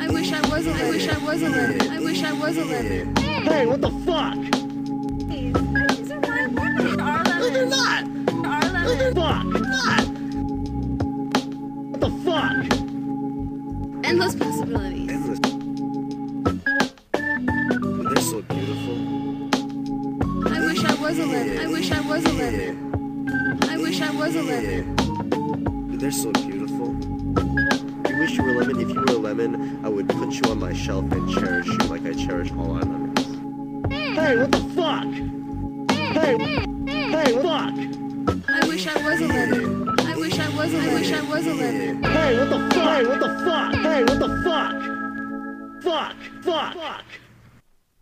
wish I was a lemon. I wish I was a lemon. I wish I was a lemon. Hey, what the fuck? These are my lemons. Our lemons. No, they're not. Our lemons. No, they're fuck. Not. What the fuck? Endless possibilities. Endless. They're so beautiful. I wish I was a lemon. I wish I was a lemon. I wish I was a lemon. They're so beautiful. I wish you were a lemon. If you were a lemon, I would put you on my shelf and cherish you like I cherish all our lemons. Hey, what the fuck? Hey, hey, what the fuck? I wish I was a lemon. I wish I was a lemon. I wish I was a lemon. Hey, what the fuck? Hey, what the fuck? Hey, what the fuck? Fuck, fuck, fuck.